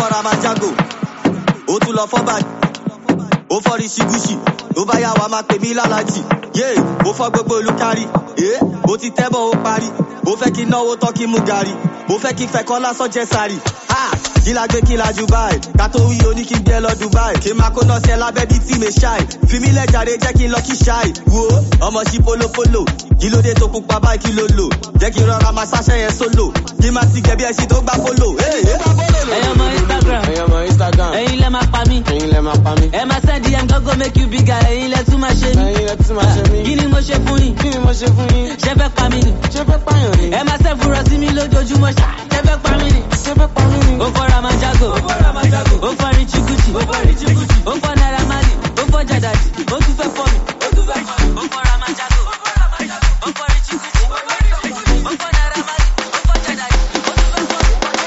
fọ́ra máa jágò ó tún lọ fọ́ bàjẹ́ ó fọ́ rìṣìgùṣì ó bá yà wá máa pè mí lálàjì yé ó fọ́ gbogbo olùkárí ó ti tẹ́bọ̀ ó parí ó fẹ́ kí náwó tán kí mú gàrí ó fẹ́ kí fẹ́kọ́ lásán jẹ́ sáré kí la gbé kí la jù báyìí ká tó wí oní kí n gbé lọ Dubai kí n máa kó náà sí ẹ lábẹ́ bíi tí mi ṣáì fi mí lẹ́jàre jẹ́ kí n lọ kí ṣáì wo ọmọ sí polopolo kí ló dé tó pupa báyìí kí ló lò jẹ́ kí n rọra máa ṣáṣẹ́ yẹn sólò kí n máa ti gẹ̀bí ẹṣin tó gbá fólò. ẹ̀yin ọmọ Instagram ẹ̀yin lẹ máa pa mí ẹ máa send DM go make you bigger ẹ̀yin lẹ tún máa ṣe mí kí ni mo ṣe fún yín ṣé fẹ́ pa mí ni ẹ máa ṣe fúnra sí mi lójoojúmọ́ ṣé fẹ́ pa mí ni ó fọ́ra máa jágò ó fọ́ rìchíkúchì ó fọ́ Naira Marley ó fọ́ jàdàdì ó tún fẹ́ fọ́ mi ó fọ́ra máa jágò ó fọ́ rìchíkúchì ó fọ́ Naira Marley ó fọ́ jàdàdì ó tún fẹ́ fọ́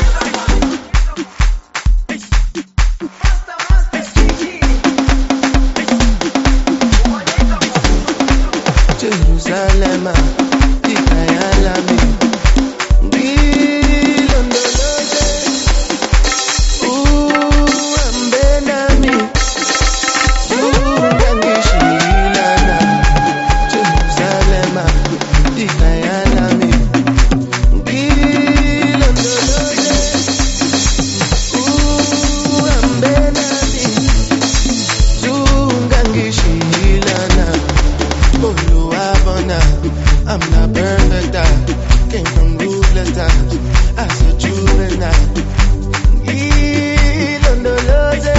mi. Jerusalem, Ikayalami. I'm not perfect, I came from ruthless times. I said juvenile. Ilondoloze,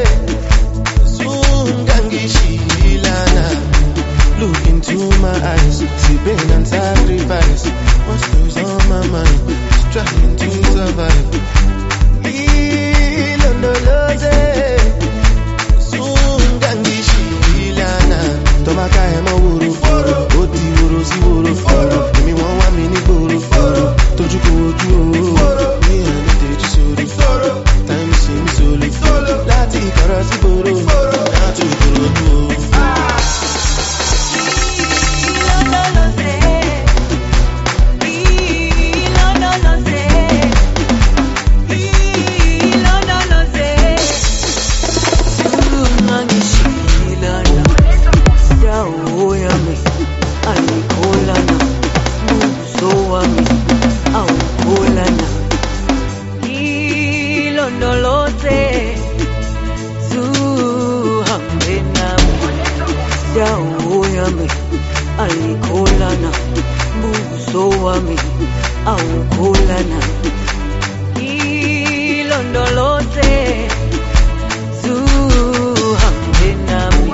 Sungangi-shilana. Look into my eyes, see pain and sacrifice. What's goes on my mind? Struggling to survive. Ilondoloze, Sungangi-shilana. Tomaka emo wuru. Oti wuru si wuru. Emi won wa mi ni gboro. Toju ko oju o. Mi ò ní tèjú sórí. Time sim solo. Láti ìkọ̀rọ̀ sí gboro. Láti ìkòròdú o. Alikolana, buso wami, aukolana, ilondoloze, zuhambe nami.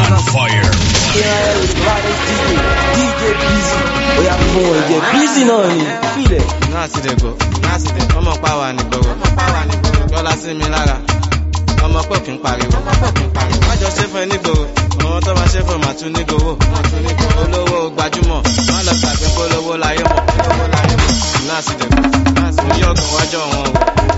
on fire. DJ Busy. We are going to get busy now. Feel it. Nasi de go. Ọmọ power ni gboro. Yọlá sí mi lára. Ọmọ pọ̀ kí n pariwo. Májọ ṣe fún ẹ ní gboro. Àwọn tó máa ṣe fún màá tún ní gbowó. Olówó gbajúmọ̀. Má lọ gbàgbé polówó láyé mọ̀. Nasi de go. Mo yọ ọgàn wájọ wọn o.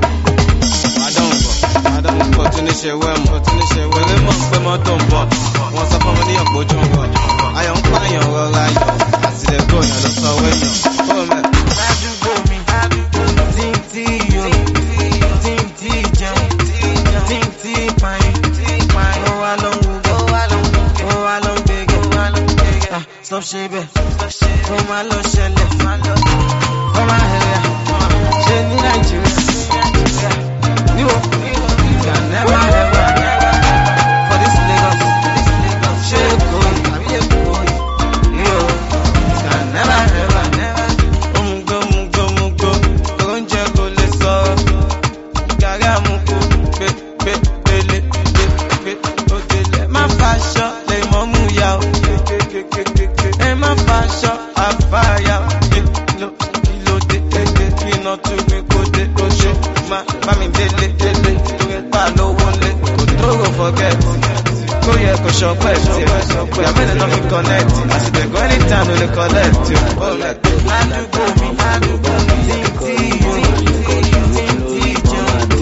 Adọ́hùn bọ̀ tún ní ṣe wẹ́mù. Eré mọ̀ pé mọ́tò ń bọ̀. Wọ́n sọ fún mi ní ọ̀pọ̀jú ń bọ̀. Ayọ̀ ń pààyàn rọra ayọ̀. Àtìlẹ́gbọ̀ yàn ló sọ wẹ́yàn. Fọ́ọ̀mẹ̀. Ládùúgbò mi. Tí yóò. Tí jẹun. Tí pààyàn. Ó wá lọ ń wúgọ́. Ó wá lọ ń gbégé. Stop ṣe bẹ́ẹ̀. Ó máa lọ ṣẹlẹ̀. Ó máa hẹ̀rẹ̀. Ṣé ní Nàìjíríà? You can never ever for this Lagos. Shake boy, you can never ever. Mungo, oúnjẹ kò lè sọ. Gàrí àmúkú, pele, òdèlè. Má faṣọ lè mọ́ mú ya o. Ẹ má faṣọ àfáyà o. Kílódé, iná tún mi kò dé oṣù. Má mi délé, pa lówó lé. Kò tó rò forget. Kó yẹ kó ṣọpẹ́ tí. Ìyá mẹ́rin náà fi connect. Àṣìdẹ̀gọ́ anytime ló lè collect. Ládùúgbò mi, tí yóò. Tí jẹun, tí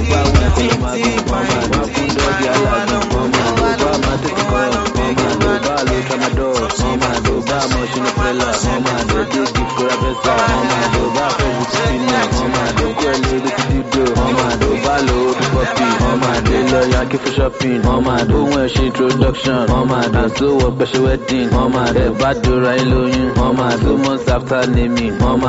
shopping, ohun ẹ̀ṣin introduction, àṣọ ọ̀pẹ̀ṣẹ̀ wedding, ẹ̀bá dora ìlóyún, 2 months after naming,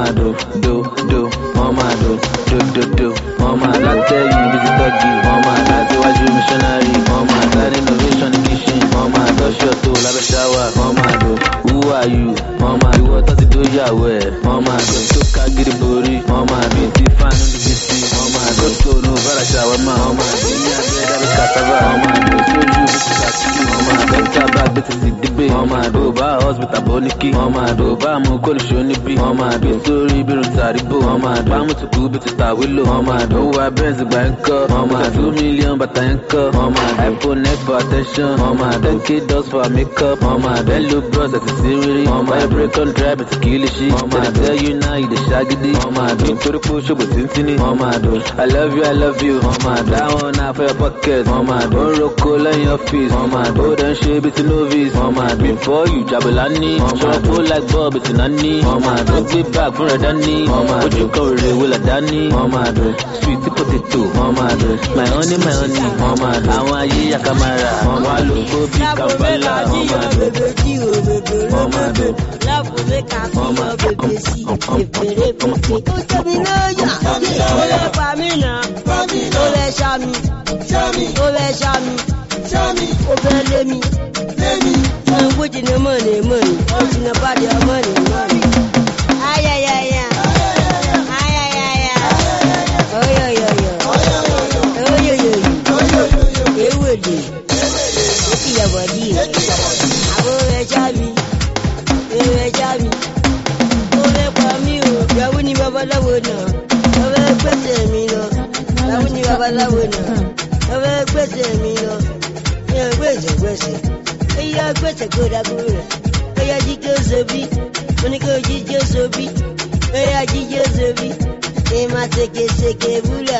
do, látẹ̀yìn bíi tọ́gì, látiwájú missionary, sáré innovation ní kitchen, lọ́ṣọ̀ tó lábẹ́ shower, who are you, ìwọ tó ti dóyàwó ẹ̀, tó ká gírí borí, bíi ti fáánù ní bíi tó nù bára ṣàwọ́mà, ní abẹ́ dábẹ́ cassava, sójú bí ti kàtúkì, dókítà bá gbé ti sì dígbé, bá hospital bóníkì, bá mú kólùṣó níbí, nítorí bírun tàríbò, bá mú tùkú bí ti tàwílò, ó wá benz gbà ń kọ́, 2 million bàtà ń kọ́, iPhone X for attention, 10k dollars for makeup, hello bros àti sírírí, fire break on drive àti kìlìṣí, tell you now you dey ṣagídí, nítorí pé ó ṣòbò tíntínní, I love you, that one na for your pocket, ó ń roko lẹ́yìn ọ́fíìsì, ó dẹ̀ ń ṣe bí ti novice, before you jabulani, ṣọ́pọ̀ like bob ti nání, ó gbé bag fún rẹ̀ dání, ojú kan rere wo là dání, sweet potato, my honey, àwọn ayé yakamara, wà ló kó bí kàmbálà, lábùlé kàfíyàn bèbè sí ìbèrè pípé. Ó tóbi lóyà, ó lè pa mí náà, ó lè ṣá mi, ó lè ṣá mi, ó fẹ́ lé mi. Wọ́n gbójì ní mọ̀nì, ó ti nà bá di mọ̀nì. Ayayaya, oyoyoyo, ewéde, ó ti yàbọ̀ dì, àbó rẹ̀ ṣá mi. Ó fẹ́ pa mí o, ìyàwó ni babaláwo náà, ó fẹ́ gbèsè mi lọ. Ìyàwó ni babaláwo náà, ó fẹ́ gbèsè mi lọ. Ìyàn gbèsè. Ìyá gbèsè kó dàgbò rẹ̀. Ìyá jíjó sobi, mo ní kó jíjó sobi. Ìyá jíjó sobi. Ìmà tèkètèkè búlà,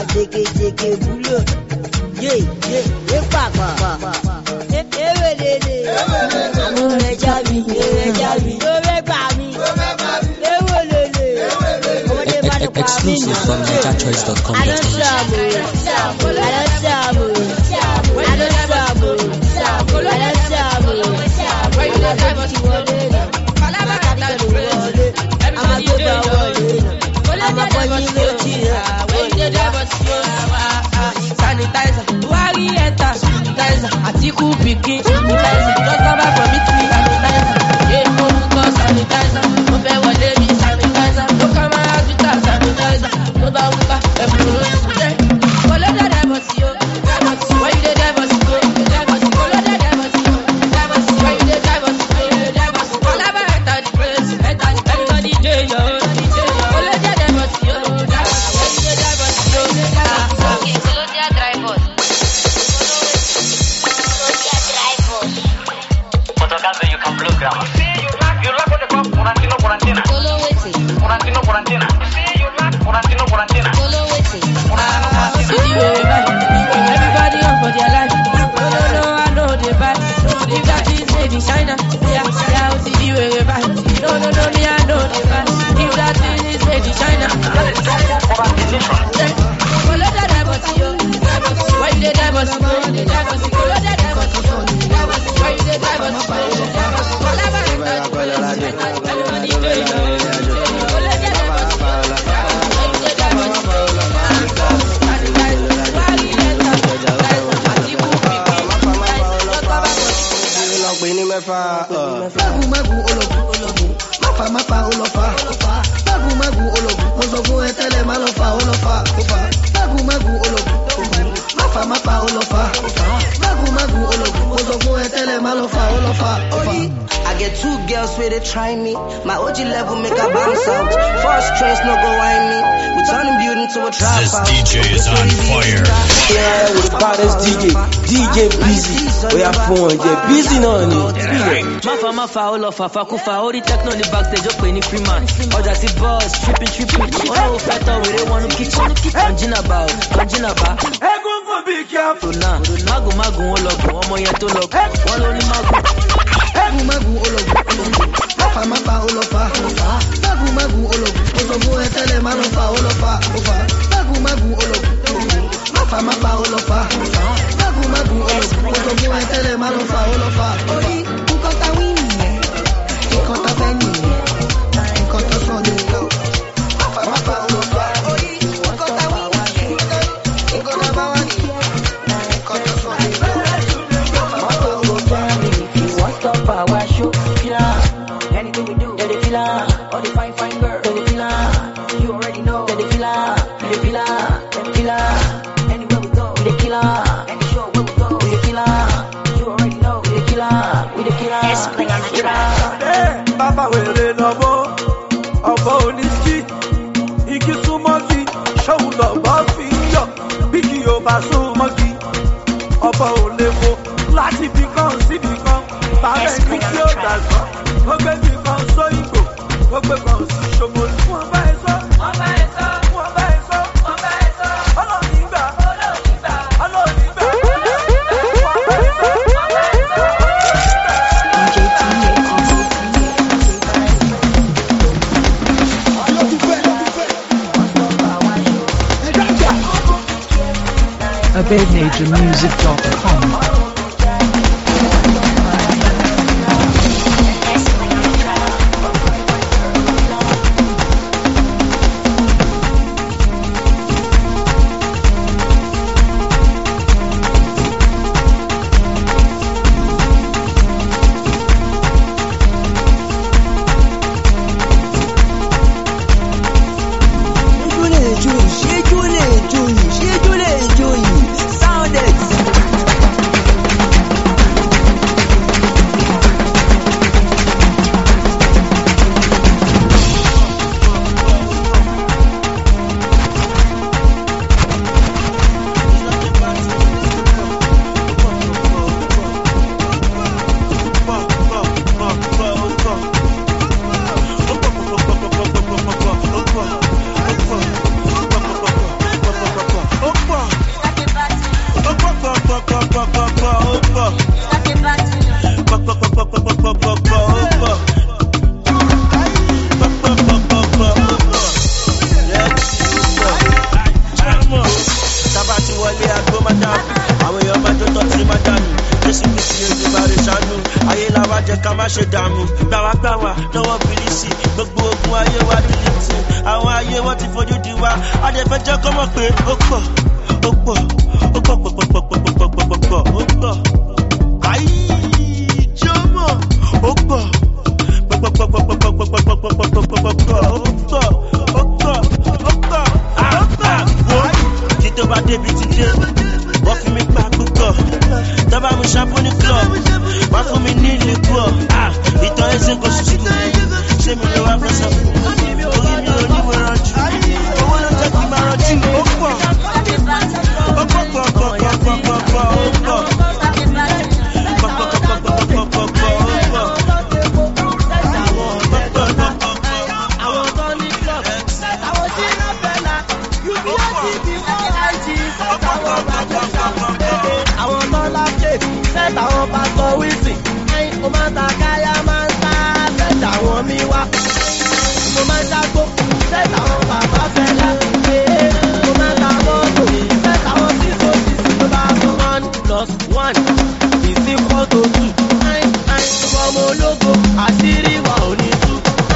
Yé, pàpà. Ewédèdè. Àwọn rẹ̀ já mi. Ó fẹ́ gbà mí. Ewédèdè. Ọmọdé bá ní pa mí nà. Exclusive from NigerChoice.com. I don't sanitizer, wari enter sanitizer, Atiku pikin sanitizer, just come back from Italy sanitizer, yeah, orúkọ sanitizer, mo fẹ́ wọlé mi sanitizer, ló kàn máa hospital sanitizer, tó bá wúkà ẹ̀fọ́ ló ń ṣe, kò lè dẹ̀dẹ̀ bọ̀ sí o. grammar. You like what they call Quarantino. Solo waiting. Quarantino. You like Quarantino. Solo waiting. Everybody on for their life. No, I know they bad. If that is made in China, yeah, see the way we buy. No, me, I know they bad. If that thing is made in China, follow the diversity. Why you the diversity? Follow the diversity. Why you the diversity? Magu ologu, mapa olofa. Magu ologu, mozogo etele malofa olofa. Magu ologu, mapa olofa. Magu ologu, mozogo etele malofa olofa. I get 2 girls where they try me. My OG level make a bounce out. First trace no go whine me. We turning building to a trap This house. DJ is on fire. Yeah, with the baddest DJ Busy. We have fun, yeah, busy on it. Mafa, olofa, fakufa, all the techno in the backstage, up any free man. All that is boss, tripping. Oh, fat we don't want to kitchen. Kanjina ba. Egun for be careful. Now, magu, ologu, omo yen to logo. One only magu. Magu ologu, mapa olofa. Magu ologu, mozogo etele malofa olofa. Magu ologu, mapa olofa. Magu ologu, mozogo etele malofa olofa. Ukota wini, ikota beni, ikota soni. Mapa olofa. Ukota wini, ikota bawani, ikota soni. Mapa olofa. Our show, anything we do, they feel all the fine girl, they feel you already know, they feel anywhere we go, we the killer, any show where we go, we the killer, you already know, we the killer, Explain on the track. Papa will love about Niski, Iki Sumaki, show the Buffy, Biki Obasu Maki, about Levo, Lati Bicon, Bàbá ẹni tí ó dàgbọ́, ó gbé bí kan sọ ìgò, ó gbé kan sí ṣòmòlù. Wọ́n bá ẹ sọ, ọlọ́ọ̀ni gbà, AbedNaturMusic.com. ó máa ta káyà máa ń ta fẹ́ta wọn mi wá. Mo máa ń ṣàgbó fẹ́ta wọn bàbá fẹ́lá. Mo máa ta mọ́tò fẹ́ta wọn sí sósì sí ló bá fún 1+1 is equal to 2. Ọmọ ológo àṣírí wa ò ní tú.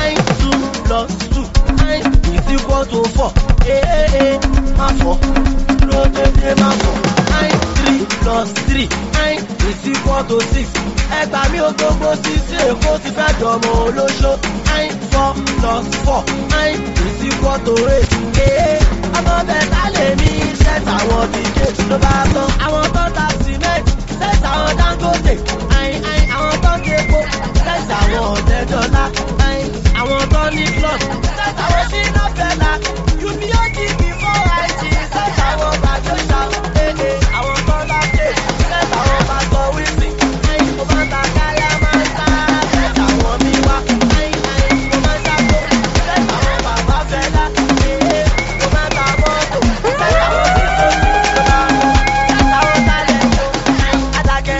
9+2 is equal to 4. Má fọ́ ló dédé má fọ́. 9+3 is equal to 6. Ẹgbà mi ò gbogbo sí sí èkó ti fẹ́ dọ̀mọ olóṣó. 9+4 is equal to 8. Ọmọ bẹ̀ta lè ní iṣẹ́ tàwọn díje ló bá tán. Àwọn tó ta cement ṣẹ́ta àwọn Dangote. Àwọn tó ń képo ṣẹ́ta àwọn ọ̀dẹ́dọ́lá. Àwọn tó ní club ṣẹ́ta àwọn ṣínà fẹ́lá. UPOG before IT ṣẹ́ta àwọn bàjọ́ṣà. Àwọn tó láṣẹ ṣẹ́ta àwọn bàtọ̀ wíìsì. Mo máa ń ta káyà máa ń ta ṣẹ́ta àwọn mi wá. Mo máa ń ṣàkó ṣẹ́ta àwọn bàbá fẹ́lá. Mo máa ń ta mọ́tò ṣẹ́ta àwọn sí sósì. Ṣẹ́ta àwọn tálẹ̀ tó adágẹ́.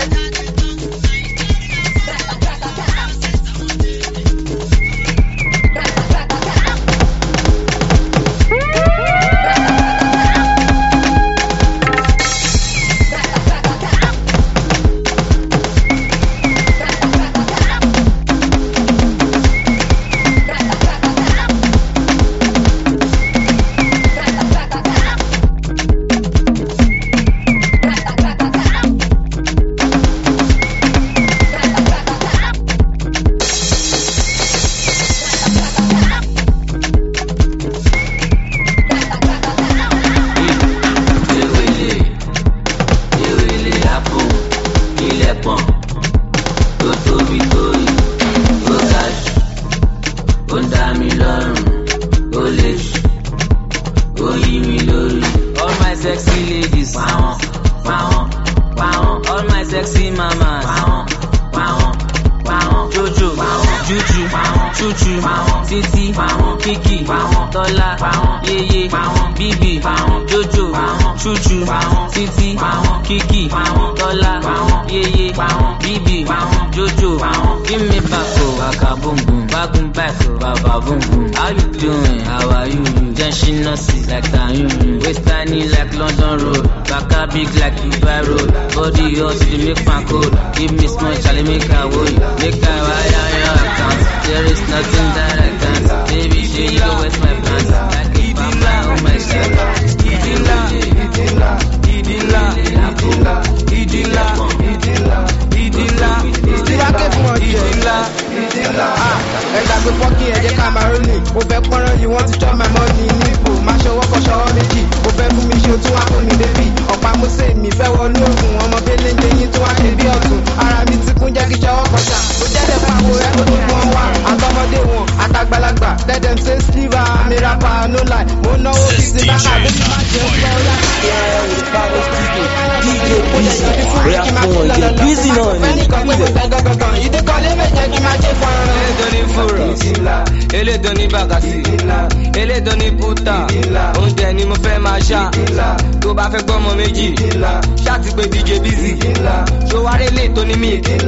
Elédoni bàgàsì, elédoni puta, oúnjẹ ni mo fẹ́ máa ṣá. Tó bá fẹ́ gbọ́mọ méjì, ṣáàtì pé DJ Busy. Ṣòwárí lè tó ní mí,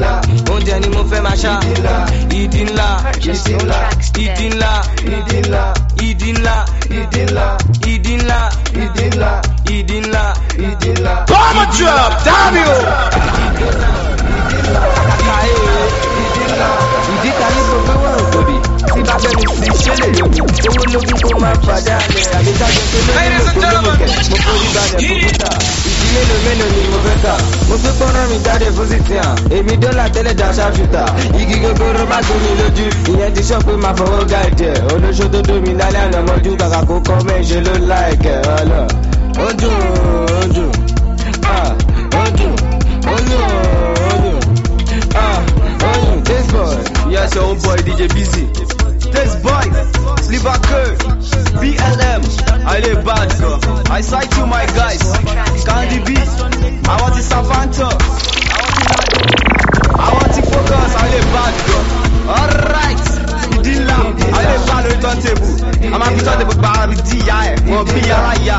oúnjẹ ni mo fẹ́ máa ṣá. Ìdí ńlá, ìdí ńlá, ìdí ńlá, ìdí ńlá, ìdí ńlá, ìdí ńlá, ìdí ńlá, ìdí ńlá, ìdí ńlá, ìdí ńlá. Bomb drop, damn you! Ìdí kan ní gbogbo wọn ò tóbi. Tí bá bẹ́ẹ̀ mi sì ṣe lè lóbi. Owó lógún kó máa padà lẹ̀. Àbíkájọ pé lórí ògbólógbòkè. Mo forí balẹ̀ kọ̀m̀pútà. Ìdí mélòó ni mo fẹ́ kà? Mo fi pọ́nrán mi jáde fún sìtìyàn. Èmi dọ́là tẹ́lẹ̀ dá ṣáfìtà. Igi gogoro bá gbé mi lójú. Ìyẹn ti sọ pé máa fọwọ́ ga ẹ̀jẹ̀. Olóṣó tó dómi lálẹ́ àná mọ́jú. Kàkà kó kọ́ mẹ́ṣe ló láìkẹ̀ ọlọ. Ó dùn, ó dùn. Ó dùn, ó dùn. This boy, yes, your own boy DJ Busy. This boy, Sliver Curve, BLM, I live bad girl. I cite you my guys, Candy B, I want to Savanta, I want to focus, I live bad girl. Alright, Idila, I live bad on the turntable. I'm a bit on the bar with D.I. or B.R.I.A.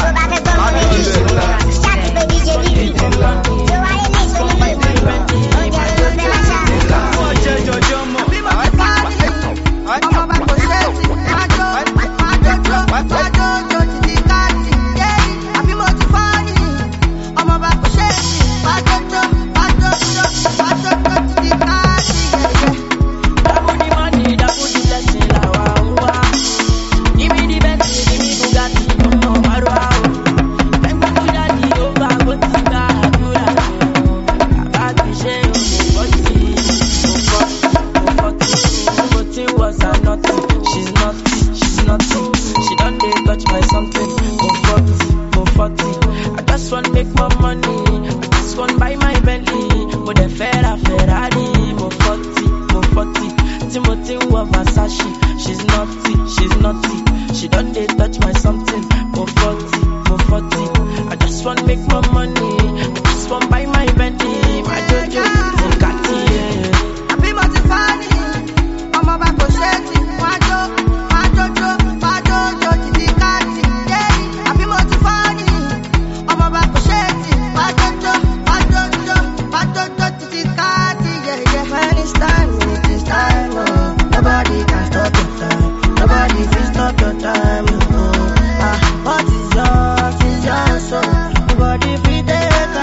Versace. She's naughty. She done they touch my something. For 40. I just want make more money. I just want buy my Bentley, my Jojo, Bugatti. Yeah. I be motivated. I'm about to shake it. My Jojo, Bugatti. Yeah. I be motivated. I'm about to shake it. My Jojo, Bugatti. Yeah. When it's time, oh. Nobody can stop your time. Nobody can stop your time. What is yours is yours. So nobody fit take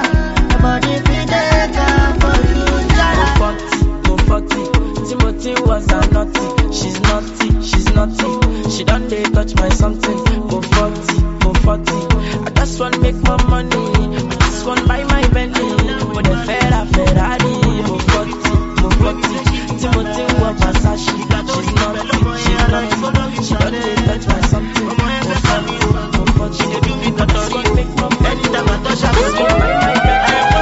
for you. Go 40. Timothy was a naughty. She's naughty. She done they touch my something. Go 40. I just want make more money. I just want buy my Bentley. With a Ferrari. Go 40. Timothy was Versace. She's naughty. She done they touch my something. Go 40. She do me the just want make more money. Anytime I touch her, I buy my Bentley.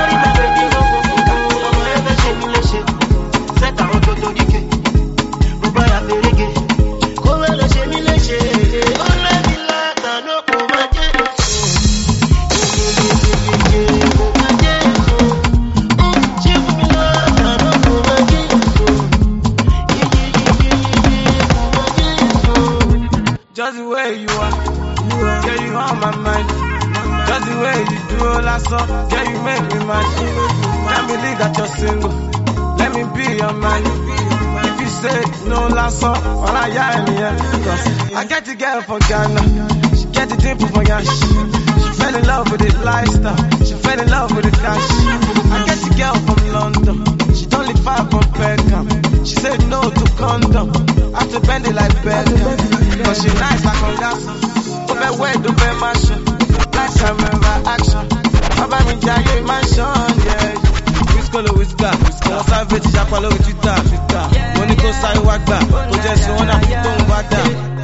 Just the way you are, yeah, you on my mind. Just the way you do all that song, yeah, you make me mad. Can't believe that you're single, let me be your man. If you say no last song, all I hear in here. I get the girl from Ghana, she get the dimple from Yash. She fell in love with the lifestyle, she fell in love with the cash. I get the girl from London, she don't live far from Peckham. She said no to condom, I have to bend it like Beckham. Cause she nice like Ongasso, over word, over mansion, like camera action. Baba mi jaye mansion, yeah. Whisker, wọ́n sáré ti japa lórí Twitter. Mo ní kó sáré wá gbà, kó jẹ́ sí wọn náà fi tó ń wá dà.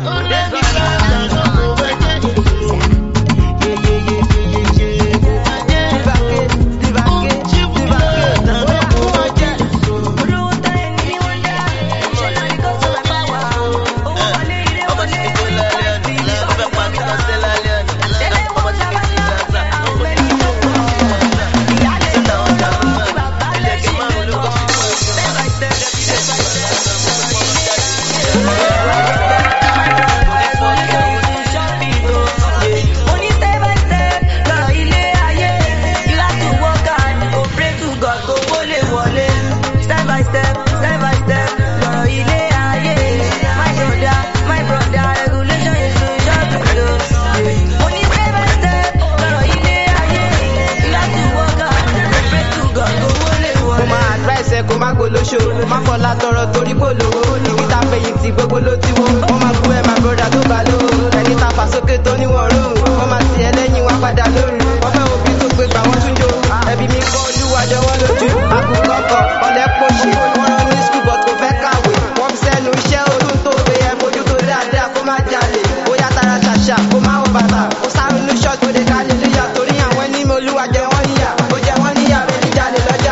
Má fọlá tọrọ torí kò lówó níbi tá fẹ̀yìntì gbogbo ló ti wó. Wọ́n máa kú ẹ̀ máa bọ́dà tó bá lówó. Ẹni tá fà sókè tó níwọ̀n róhùn. Wọ́n máa ti ẹlẹ́yìn wá padà lóru. Wọ́n fẹ́ òbí tó gbé gbà wọ́n tún jó. Ẹbí mi kọ́ olúwa jọ wọ́n lójú. Àkùkọ́kọ̀ ọ̀lẹ́pọ̀ṣì. Wọ́n rán ní skul but kò fẹ́ kàwé. Wọ́n fi sẹ́nu iṣẹ́ orún tó gbé ẹ fojú tó dáadáa kó má jalè. Bóyá tara ṣàṣà kó má wọ bàtà. Kó sáré ní ṣọ́ọ̀tì ó lè kálẹ̀ níyà torí àwọn ẹni mi olúwa jẹ wọ́n níyà. Ó jẹ wọ́n níyà rẹ̀ níjàlè lọ́jà.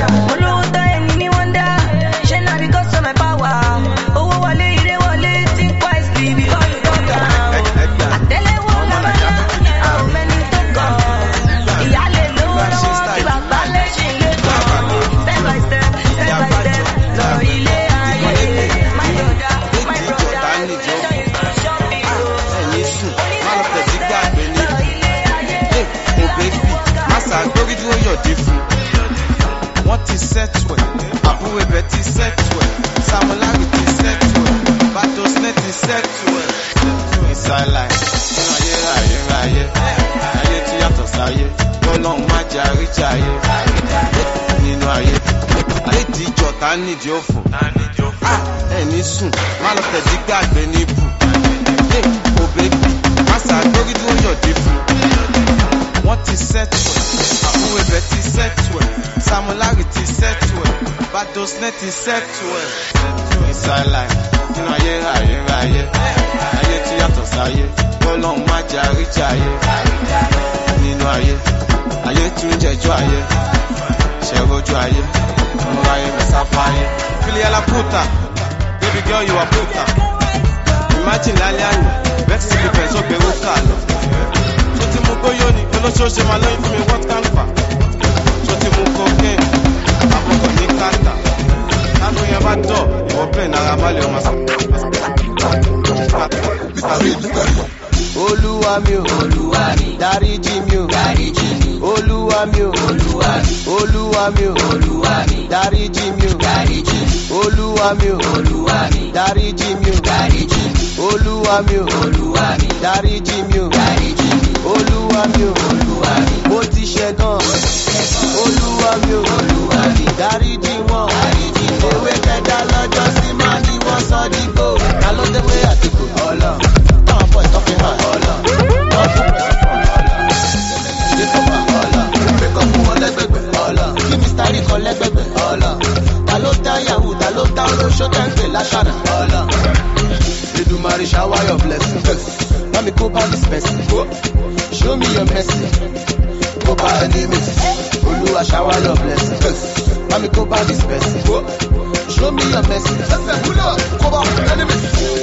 Wọ́n ti settle ẹ̀, àbúrò ibẹ̀ ti settle ẹ̀, Samolari ti settle ẹ̀, Badosne ti settle ẹ̀. Inside life, nínú ayé tí yàtọ̀ sáyé, lọ́lọ́run má jẹ́ àríjàyé. Nínú ayé tí ìjọta nídìí òfò, ẹni sùn, má lọ tẹ̀sí gbàgbé níbù. Ò bébì, má ṣàgbórí dúró yọ̀dí fún. Wọ́n ti settle ẹ̀, àbúrò ibẹ̀ ti settle ẹ̀, Samolari ti settle ẹ̀, Badosne ti settle ẹ̀. Inside life, nínú ayé tí yàtọ̀ sáyé, lọ́lọ́run má jẹ́ àríjàyé. Nínú ayé tún jẹjọ́ ayé, ṣẹ̀rọ̀jú ayé, múra ayé mẹ́sàfà ayé. Fili la puta, baby girl, you are broken. Imagine Laliani, vex to be friends, so be roka. So ti mu goyo ni, olóṣooṣe máa lóyún fún mi, what can pa? So ti mu cocaine, àbọ̀kọ̀ ní kàtà. Kánú yẹn bá dọ̀, ìwọ bẹ́ẹ̀ nára má lè ọmọ sọ. Olúwa mi o, dáríjì mi o, Olúwa mi o, Olúwa mi o, dáríjì mi o, Olúwa mi o, dáríjì mi o, Olúwa mi o, dáríjì mi o, Olúwa mi o, mo ti ṣẹ̀ gan. Olúwa mi o, dáríjì wọn. Ewé kẹta lọ́jọ́ sí máa ní wọ́n sọ dígbò. Ta ló dé wé àtìkù? Ọlọ́run. Táwọn boys tó fi hàn ọlọ́run. Wọ́n fún pẹ̀sẹ̀ fún ọlọ́run. Ṣé kò fà ọlọ́run? Bẹ́ẹ̀kọ́ fún wọn lẹ́gbẹ̀gbẹ̀ ọlọ́run. Kí Mr. Rí kan lẹ́gbẹ̀gbẹ̀ ọlọ́run. Ta ló dá yahoo? Ta ló dá olóṣó tẹ́ǹpẹ̀ láṣàrà ọlọ́run? Èdùmàrè shower your blessing. Let me go by this person. Show me your mercy. Go by enemies. Olúwa shower your blessing. Let me go by this person. Show me your mercy. Go by enemies.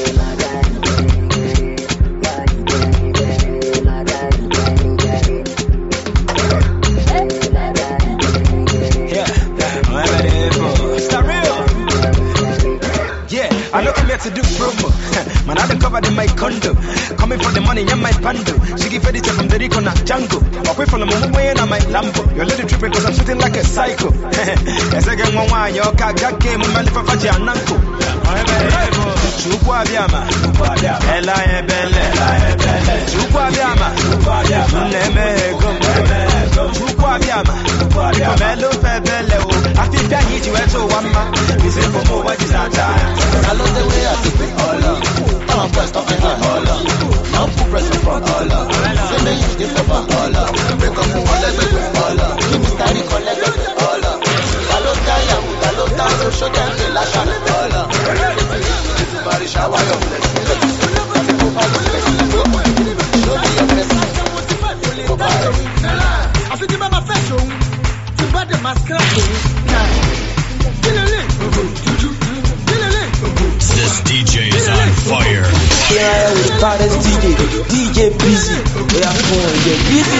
I know come here to do promo. Man, I done covered in my condo. Coming for the money in my bando. She give furniture from the Rico na Django. Walk away from the Momo way and my Lambo. Your little tripping cause I'm shooting like a psycho. Yes, I get one wine, your car game, my life of Faji and Nanko. Chukwa Biama, Ella Ebele, Chukwa Biama, Neme Gum, Chukwa Biama, Melo Febele, I think that hit you at one man. This is for more, what is that time? I love the way I do it, all up. I'm pressed off in my all up. I'm full press in front, all up. Say me use this for all up. Break up for all up, all up. Give me study, collect all up. I love Diane, I love Diane, show them the lash on all up. Everybody shower your blessings. Go by the blessings. Show me your blessings. Go by the blessings. I think about my fashion. To buy the mascara. This DJ is on fire. Here I am with the baddest DJ Busy. We are going to get busy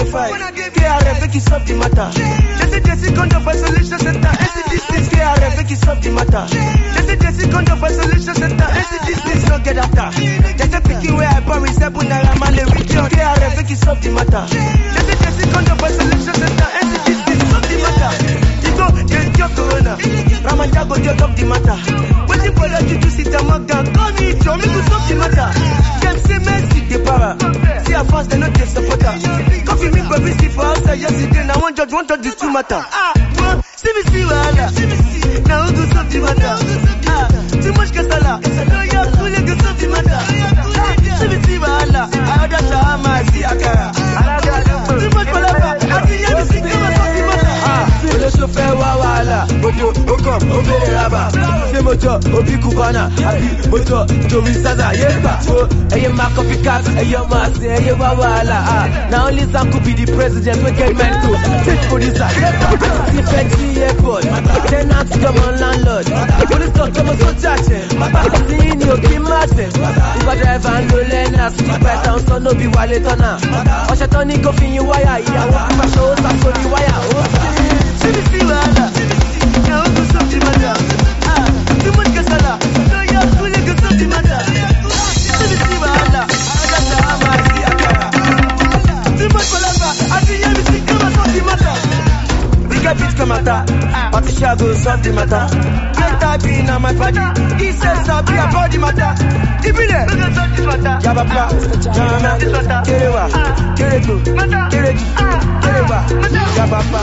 fight. KRF, make you solve the matter. Jesse Kondo for solution center. NCDC, KRF, make you solve the matter. Jesse Kondo for solution center. NCDC, no get after. Jesse picking where I borrow 7 naira male with you. KRF, make you solve the matter. Jesse Kondo for solution center. NCDC, solve the matter. You go, you cure corona. Ramanja go, you solve the matter. Waiting for you to sit and mock down. Call me, Joe, make you solve the matter. Them say Messi, the power. See how fast they not get supporter. Coffee me, baby, see for outside yesterday. Now one judge, the two matter. See me see wahala. Now who go solve the matter? Too much kasala. No, you're cool, you go solve the matter. See me see wahala. I order shahama, I see akara. Too much palava. I see you see come and solve the matter. Le chauffeur wahala. Moto, okom, obere raba. C'est moto, obi kubana. Abi, moto, Joey Saza, yeba. Aye ma copycat, aye ma say, aye wahala. Now only Sam could be the president. We get men to take for this. Defense airport, tenants come on landlord. Police talk come on so judging. Seeing you keep matching. Uber driver and no learner. Sleep right down so no be wallet on her. Oshatoni go fin you wire. Yeah, walk my show, start for the wire. See me see wahala. Now who go solve the matter? Too much kasala. No you're cool, you go solve the matter. See me see wahala. I got the hammer, I see akara. Too much palava. I see everything come and solve the matter. Bitch come matter, Patricia go solve the matter. Get that being on my body. He says I'll be about the matter. He be there, look at this matter. Yabapa, Jana, Kerewa, Kerego, Keregi, Kerewa, Yabapa.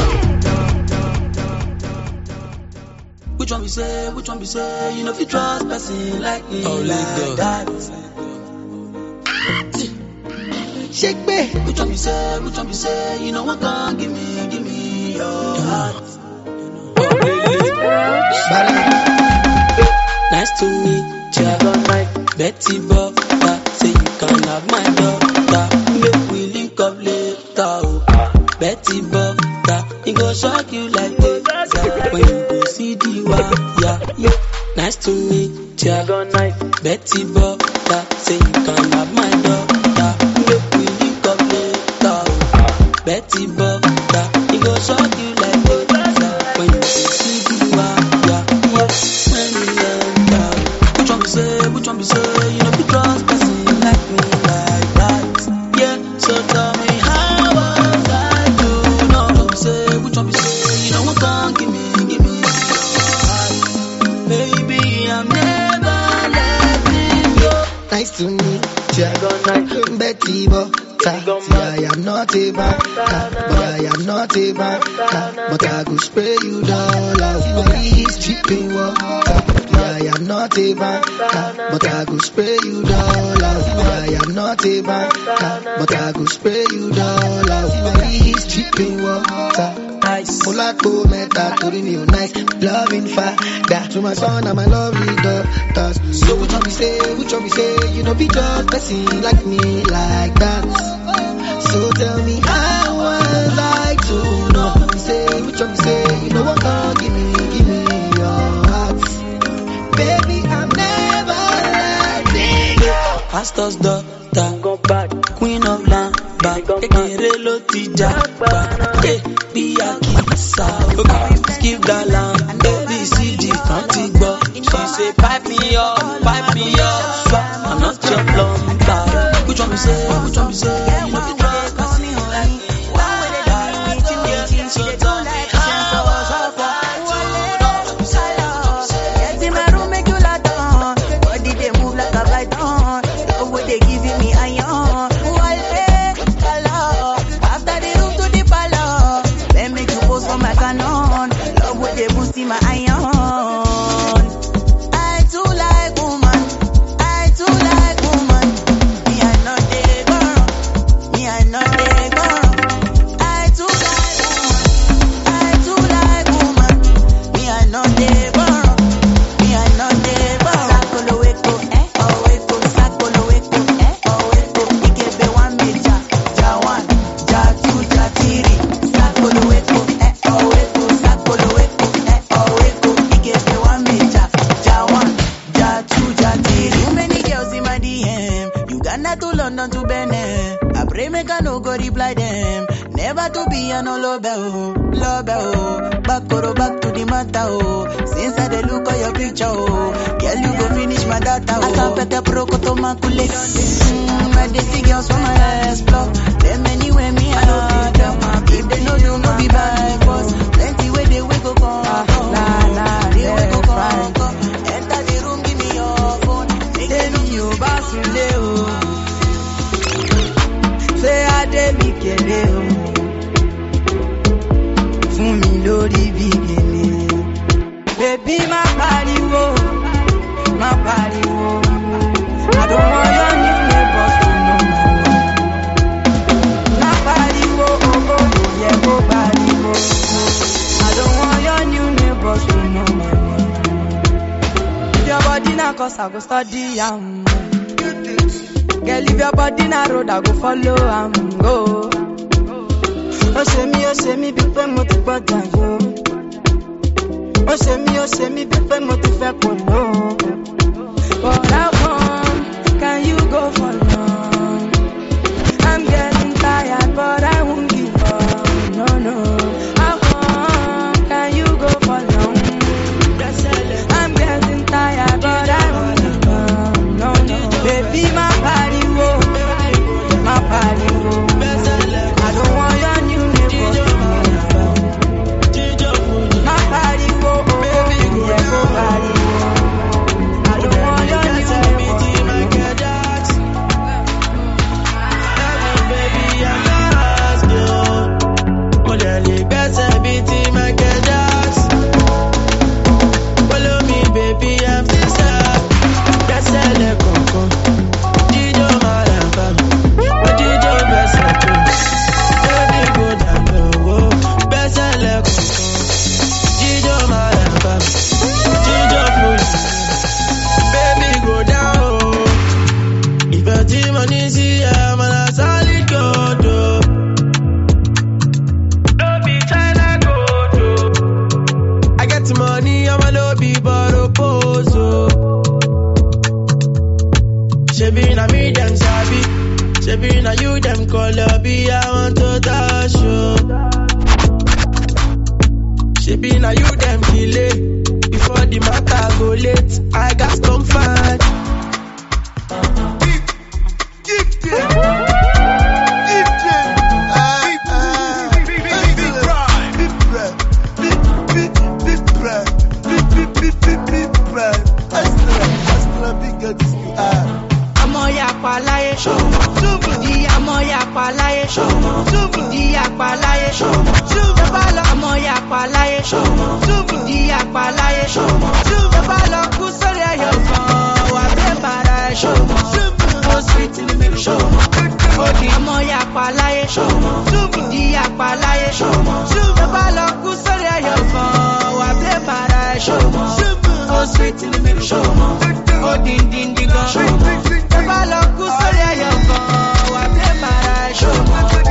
Which one we say, you know if you trust person like me, like that. Shake me. Which one we say, you know what can give me your heart. Nice to meet ya. Betty Boppa, say you can have my daughter. Make we link up later. Betty Boppa, it go shock you like this. When you go see the wire. Nice to meet ya. Betty Boppa, say you can have my daughter. Make we link up later. Betty Boppa, it go shock you like this. When you see the wire. When you enter. Which one be say, you know, you trust person like me like that. Yeah, so tell me how was I to know? Which one be say, you know what can give me your heart. Baby, I'm never letting go. Nice to meet ya. Betty Boppa, see I am not a banker, but I am not a banker, but I go spray you dollars. Please dripping water. I am not a banker, but I go spray you dollars. I am not a banker, but I go spray you dollars. Please dripping water. Mulako meta, turning you nice, loving father. To my son and my lovely daughters. So which one we say, you know be just person like me like that. So tell me how was I to know? Which one we say, you know what can give me your heart. Baby, I'm never letting go. Pastor's daughter, Queen of Lamba, Ekere lo ti japa, be a kissa, skip the lamb, ABCD, can't go. She say, pipe me up, I'm not your plumber. Which one we say, you know the trust, pass me like me. So tell me how was I they giving me iron. After the room to the palace, then make you post for my canon. Love what they boosting my iron. I too like woman. Me I not the girl. Never to be an love, love, back to the matter, since I look at your picture, girl, you go finish my data, I can't pet a proco to maculate, my daisy girls from my explore, them anywhere me I know them, if they know do no be by force, plenty way they will go come, they will go come, enter the room, give me your phone, tell me you boss you say I dey mi kere o, fún mi lórí bí gèlè. Baby má pariwo, má pariwo. I don't want your new neighbors to know my name. Má pariwo, yeah go pariwo. I don't want your new neighbors to know my name. If your body na cause I go study girl, if your body na road, I go follow and go. Oh, say me, big pen, mo ti gbọ́dọ̀ yo. Oh, say me, big pen, mo ti fẹ́ polo. But how come can you go for long? I'm getting tired, but I won't give up. No. How come can you go for long? I'm getting tired, but I won't give up. No. Baby, my body, my pariwo. I don't want your new neighbors to know. My pariwo, yeah, go pariwo. I don't want your new neighbors to know. Baby, I'm lost, yo. Only better beating my cajas. Follow me, baby, I'm sister. That's a coco. Dijo malamba. Now you them color be I want to dash you. She be now you them delay before the matter go late. I got come find. Sweet in the middle, show oh, ding ding ding, show if I love you, sorry, I am gone. I play my show.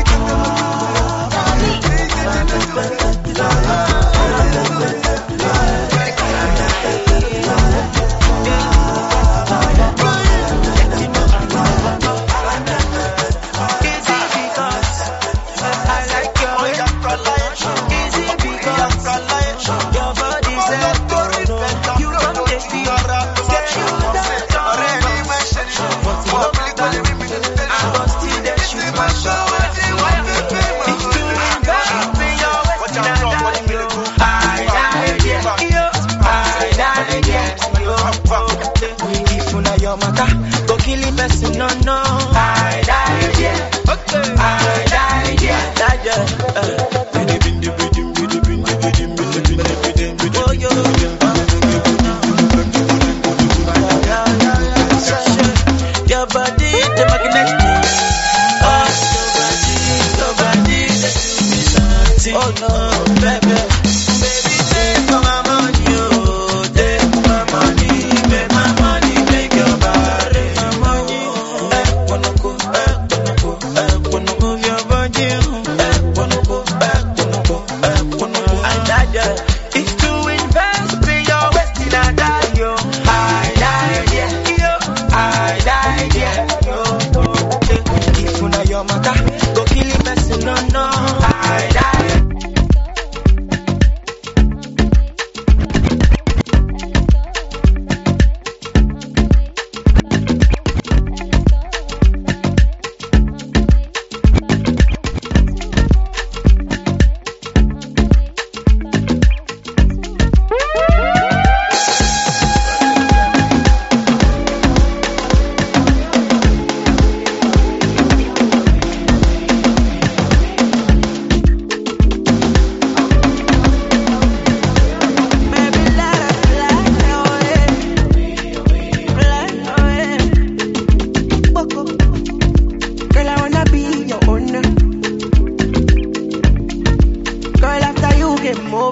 your matter. Go kill him, person, no.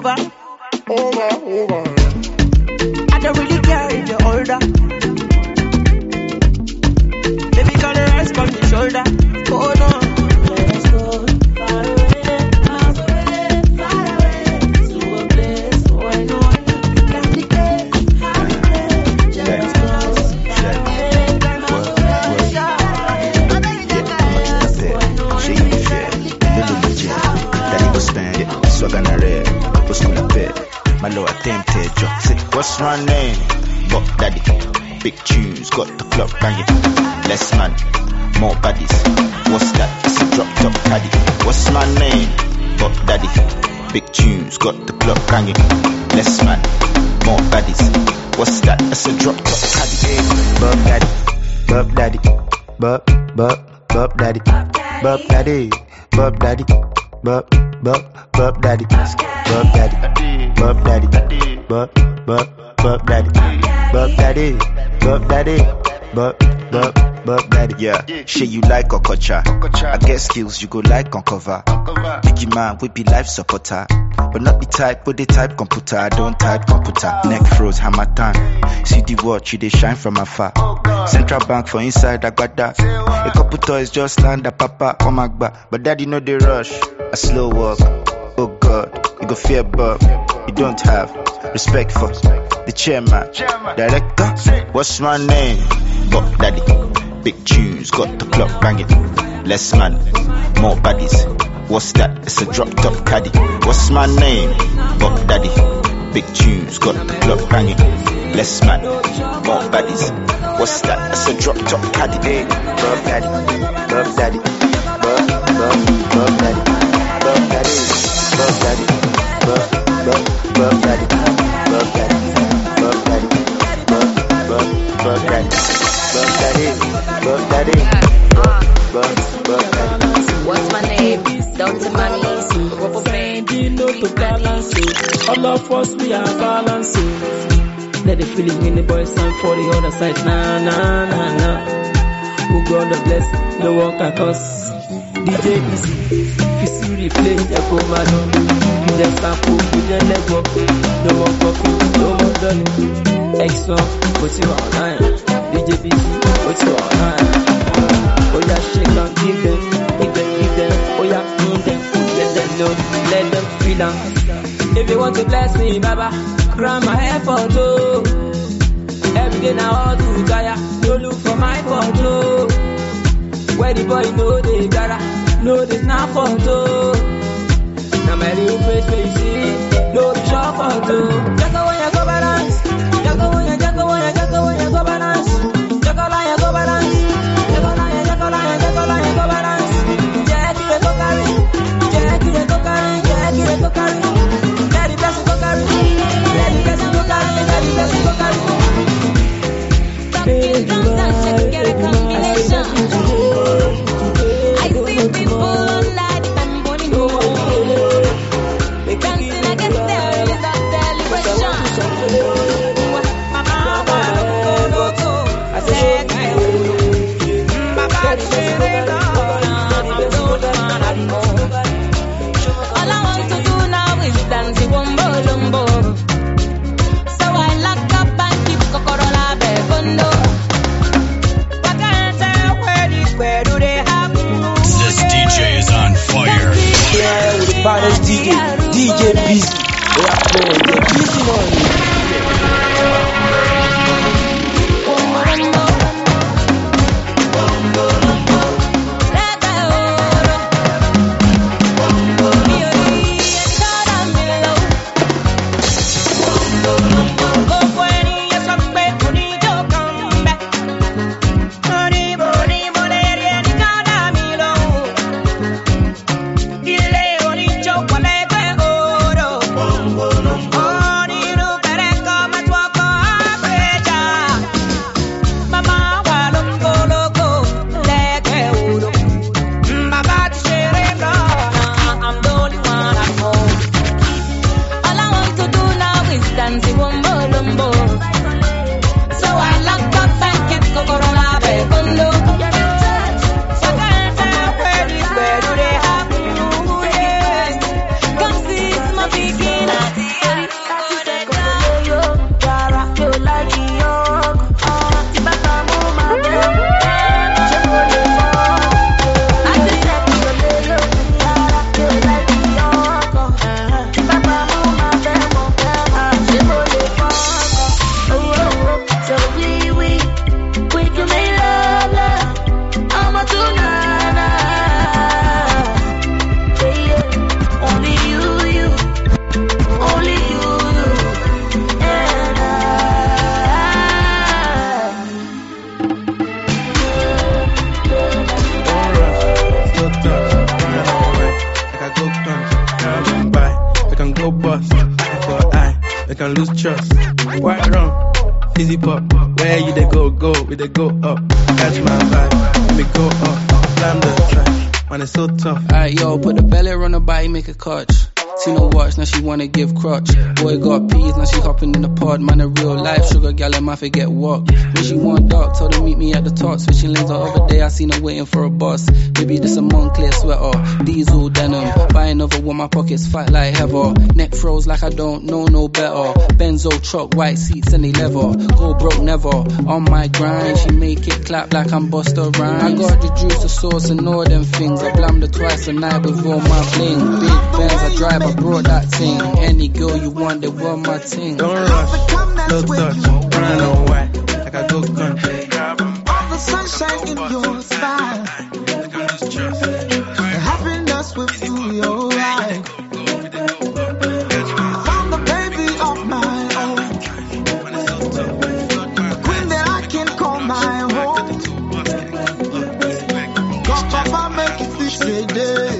over. I don't really care if you're older. Baby, can you rest on your shoulder? Oh no. Let's go far away, miles away, far away, to a place where no one can decay. Just close, far away, miles away. My low attempted job. Say, what's my name? Bob Daddy. Big tunes, got the club banging. Less man, more baddies. What's that? It's a drop top caddy. What's my name? Bob Daddy. Big tunes, got the club banging. Less man, more baddies. What's that? It's a drop top caddy. Bob Daddy, Bob Daddy, Bob Daddy, Bob Daddy, Bob Daddy, Bob Daddy, Bob Daddy, Bob Daddy, Bob Daddy, Bob Daddy, Bob Daddy, Bob Daddy. Yeah, shit you like Okocha. I get skills you go like uncover. Biggie man, we be life supporter. But not the type, but the type computer. I don't type computer. Neck froze, hammer time. See the watch, you they shine from afar. Central bank for inside, I got that. A couple toys just land at papa, oh my god. But daddy know they rush. A slow walk. Oh God, you go fear Bob. You don't have respect for the chairman, director. What's my name? Bob Daddy. Big tunes, got the clock banging. Less man, more baddies. What's that? It's a drop top caddy. What's my name? Bob Daddy. Big tunes, got the clock banging. Less man, more baddies. What's that? It's a drop top caddy. Hey, Bob Daddy, Bob Daddy, Bob Daddy, Bob Daddy, Bob Daddy, Bob Daddy, Bob Daddy, Bob Daddy, Bob Daddy, Bob Daddy, Bob Daddy, Bob Daddy. What's my name? Dr. Mamis, rubber band, to balance it. All of us, we are balancing. Let the feeling in the boys stand for the other side. Nah, nah, nah, nah. Who God bless, no one can cause. DJ Easy, Fisi replay, Echo Madon. You just sample, you just let go. No more coffee, no more done. X1, what's you online? DJ Busy, what's you online? Oh yeah, shake and give them. Oh yeah, need them, let them know, let them feel them. If you want to bless me, Baba, grant my effort, oh. Every day now all to Kaya, no look for my photo. Where the boy know they gotta, know this not photo. Now my little face where you see, no be short photo. Jacko when you go balance, Jacko when you go balance, Jacko when you go balance, Jacko when you go balance. I see people online and money no dancing against there is a celebration. All I want to do now is dance the wombo lumbo. So I lock up and keep Kokorola Begondo. Where do they have This DJ is on fire. Yeah, with the baddest DJ, DJ Busy. We are playing the Busy money. Ile onicho kwa lebe oro. go bust. For eye, they can lose trust. Why wrong? Easy pop. Where you they go, we they go up. Catch my vibe, let me go up. Slam the track, man, it's so tough. Alright, yo, put the belly on her body, make a clutch. See no watch, now she wanna give crutch. Boy got peas, now she hopping in the pod. Man, a real life sugar gal, and my forget what. When she want dark, told her meet me at the top. Switching lanes the other day, I seen her waiting for a bus. Maybe this a Moncler sweater, diesel denim. Buy another one, my pockets fat like heather. Neck froze like I don't know no better. Benzo truck, white seats and they leather. Go broke never, on my grind. She make it clap like I'm Busta Rhymes. I got the juice, the sauce and all them things. I blammed her twice a night with all my bling. Big Benz, I drive, I brought that thing. Any girl you want, they want my thing. Don't rush, no touch, run on white, like I go country. All the sunshine in your smile, the happiness will fill your life. Found the baby of my own, the queen that I can call my home. God, Papa, make it this a day.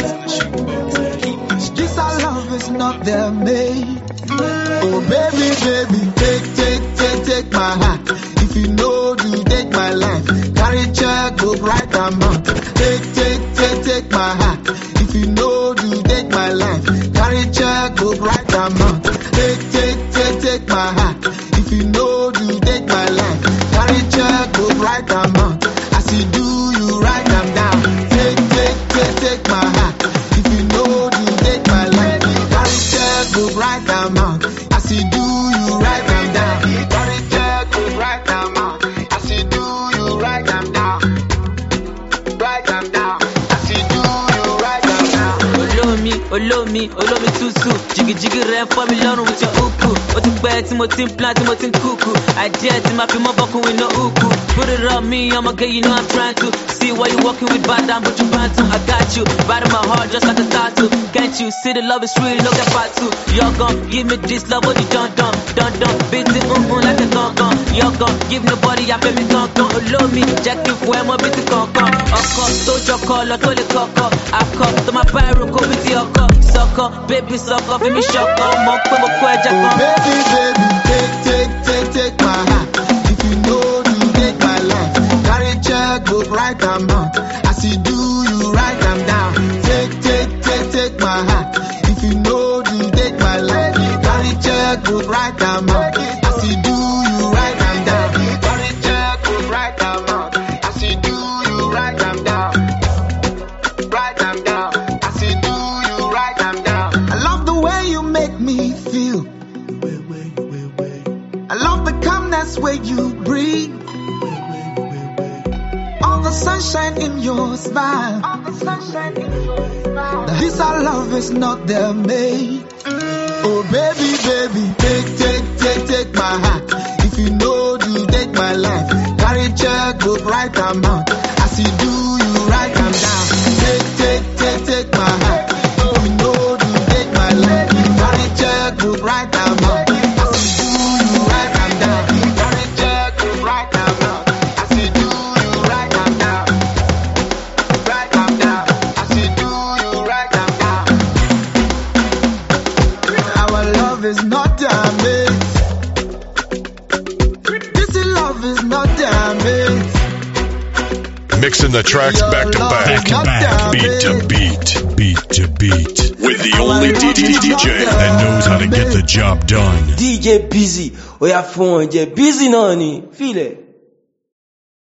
This our love is not their made. Oh baby, baby, take my heart. If you know you take my life, carry check, go bright amount. Take my heart. If you know you take my life, carry check, go bright amount. Take my heart. If you know you take my life, carry check, go bright amount. As you do, you write them down. Take my heart. If you know you take my life, carry check, go bright amount. As you do, you write them down. Carry check, go write them out. As you do, you write them down. Write them down. As you do, you write them down. Olómi tútù. Jìgìjìgì rẹ̀ fọ́ mi lọ́rùn with your uku. Ó ti pẹ́ tí mo ti ń plan, tí mo ti ń kúkú. Àìdíẹ̀ tí máa fi mọ́ bọ́kùn with no uku. Put it on me, I'ma get you know I'm trying to. See why you walking with bad down, but you plan to. I got you, right in my heart just like a tattoo. Can't you see the love is real, no get part two. You're gon' give me this love, what you done. Beat it like a gun. You're gon' give nobody a baby gun. Olómi, jẹ́ kí n fún ẹ mọ́ bí ti kankan. Ọkọ tó jọkọ lọ tó lè kọ́kọ́. Akọ tó máa bá ẹrù kó bí ti ọkọ. Sọkọ, baby sọkọ, fi mi ṣọkọ. Mọ̀ pé mo kó ẹja kan. Oh baby, take my heart. If you know you take my life, carry check, go write them out. As you do, you write them down. Take my heart. If you know you take my life, carry check, go write them out. As you do, you write them down. Carry check, go write them out. As you do, you write them down. Write them down. As you do, you write them down. I love the way you make me feel. I love the calmness where you breathe. All the sunshine in your smile. This our love is not their made. Oh baby, take my heart. If you know you take my life, carry check, go bright amount. As you do, you write them down. Take my heart. If you know you take my life, carry check, go bright amount. Is not damaged. This love is not damaged. Mixing the tracks back to back, beat to beat, with the only DJ that knows how to get the job done. DJ Busy, oya fún wọn jẹ Busy náà ni, feel it.